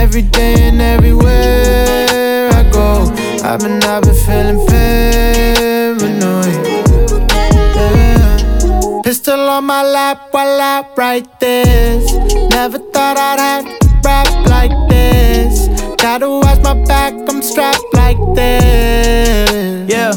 every day and everywhere I go. I've been feeling paranoid. Yeah. Pistol on my lap while I write this. Never thought I'd have to rap like this. Gotta watch my back, I'm strapped like this. Yeah.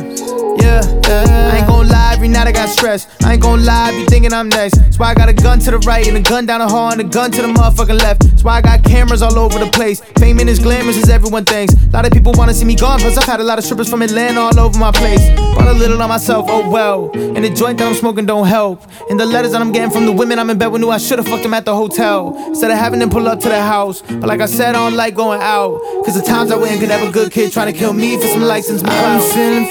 I ain't gon' lie, every night I got stress. I ain't gon' lie, I be thinking I'm next. That's why I got a gun to the right and a gun down the hall and a gun to the motherfucking left. That's why I got cameras all over the place. Fame ain't as glamorous as everyone thinks. A lot of people wanna see me gone, plus I've had a lot of strippers from Atlanta all over my place. Brought a little on myself, oh well. And the joint that I'm smoking don't help. And the letters that I'm getting from the women I'm in bed with knew I should've fucked them at the hotel instead of having them pull up to the house. But like I said, I don't like going out, cause the times I went could have a good kid trying to kill me for some likes and some clout. I'm feeling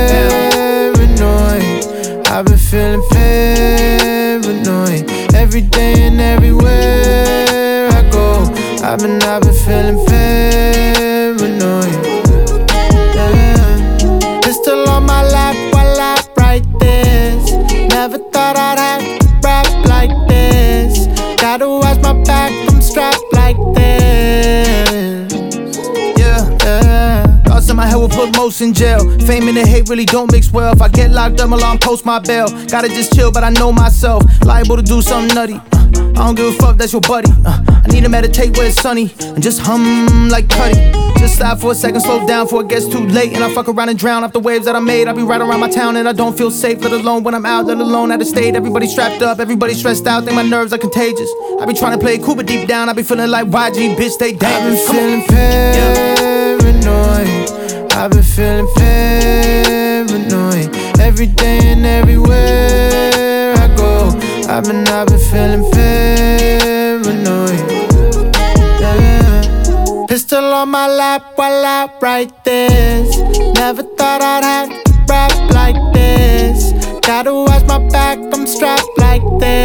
paranoid. I've been feeling paranoid. Every day and everywhere I go. I've been feeling paranoid. Yeah. Pistol on my lap while I write this. Never thought I'd have to rap like this. Gotta watch my back, I'm strapped like this. Yeah. Thoughts in my head will put most in jail. Fame and the hate really don't mix well. If I get locked up, I'll post my bail. Gotta just chill, but I know myself. Liable to do something nutty. I don't give a fuck, that's your buddy. I need to meditate where it's sunny and just hum like Cuddy. Just stop for a second, slow down before it gets too late. And I fuck around and drown off the waves that I made. I be right around my town and I don't feel safe, let alone when I'm out, let alone at the state. Everybody strapped up, everybody stressed out, think my nerves are contagious. I be trying to play cool, but deep down I be feeling like YG, bitch, they dangerous. I've been feeling paranoid. I've been feeling paranoid. Every day and everywhere I go. I've been feeling paranoid. Yeah. Pistol on my lap while I write this. Never thought I'd have to rap like this. Gotta watch my back, I'm strapped like this.